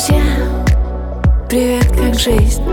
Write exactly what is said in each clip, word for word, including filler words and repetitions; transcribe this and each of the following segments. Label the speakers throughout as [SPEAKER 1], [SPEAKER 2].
[SPEAKER 1] друзья, привет, как жизнь?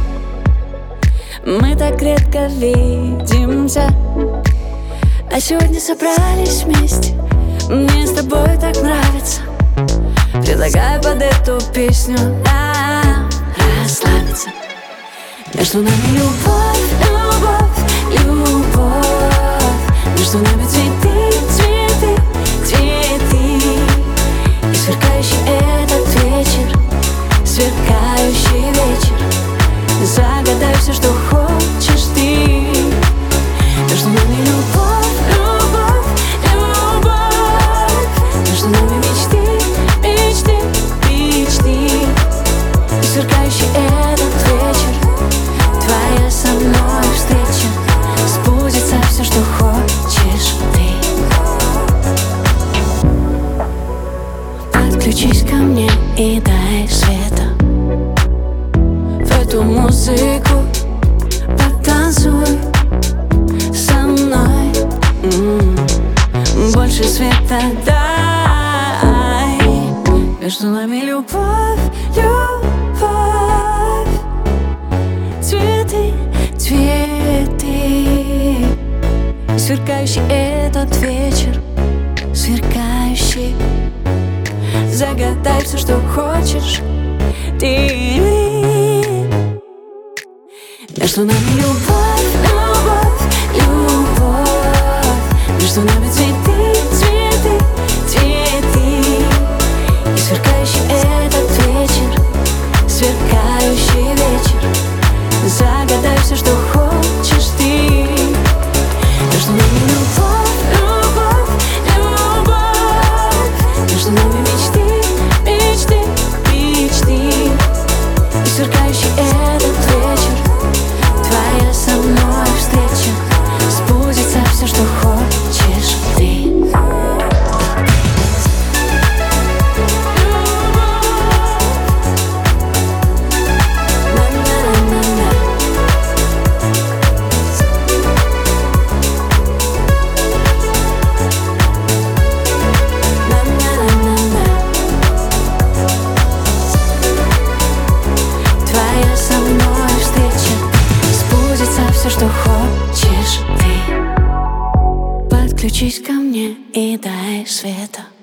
[SPEAKER 1] Мы так редко видимся, а сегодня собрались вместе. Мне с тобой так нравится. Предлагаю под эту песню нам расслабиться. Между нами любовь, любовь, любовь. Между нами цветы, цветы, цветы. И сверкающий этот вечер, сверкающий вечер. Загадай все, что хочешь ты. Между нами любовь, любовь, любовь. Между нами мечты, мечты, мечты. И сверкающий этот вечер, твоя со мной встреча. Сбудется все, что хочешь ты. Подключись ко мне и дай света в эту музыку, потанцуй со мной. М-м-м. Больше света дай. Между нами любовь, любовь. Цветы, цветы. Сверкающий этот вечер, сверкающий. Загадай все, что хочешь ты. Между нами любовь, любовь, любовь. Между нами цветы, цветы, цветы. И сверкающий этот вечер, сверкающий вечер. Загадай все, что хочешь ты. Между нами любовь, любовь, любовь. Между нами мечты, мечты, мечты. И сверкающий этот вечер, твоя со мной встреча. Сбудется все, что хочешь ты. Твоя со мной встреча. Сбудется все, что хочешь ты. Подключись ко мне и дай света